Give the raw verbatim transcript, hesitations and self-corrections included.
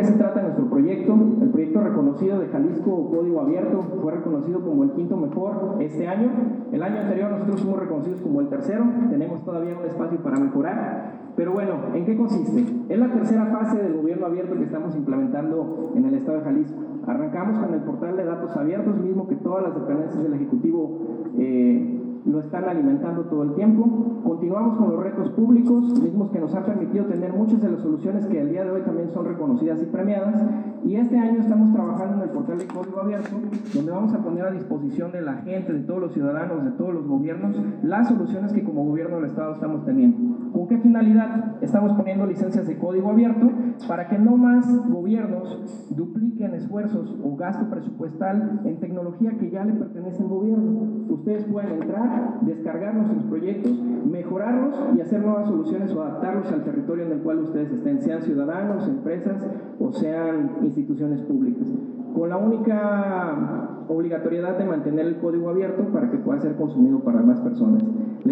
qué se trata nuestro proyecto. El proyecto reconocido de Jalisco Código Abierto fue reconocido como el quinto mejor este año. El año anterior nosotros fuimos reconocidos como el tercero. Tenemos todavía un espacio para mejorar. Pero bueno, ¿en qué consiste? Es la tercera fase del gobierno abierto que estamos implementando en el estado de Jalisco. Arrancamos con el portal de datos abiertos, mismo que todas las dependencias del Ejecutivo eh, lo están alimentando todo el tiempo. Continuamos con los retos públicos, mismos que nos han permitido tener muchas de las soluciones que al día de hoy también son reconocidas y premiadas. Y este año estamos trabajando en el portal de Código Abierto, donde vamos a poner a disposición de la gente, de todos los ciudadanos, de todos los gobiernos, las soluciones que como gobierno del estado estamos teniendo. ¿Con qué finalidad? Estamos poniendo licencias de código abierto para que no más gobiernos dupliquen esfuerzos o gasto presupuestal en tecnología que ya le pertenece al gobierno. Ustedes pueden entrar, descargar nuestros proyectos, mejorarlos y hacer nuevas soluciones o adaptarlos al territorio en el cual ustedes estén, sean ciudadanos, empresas o sean instituciones públicas, con la única obligatoriedad de mantener el código abierto para que pueda ser consumido para más personas.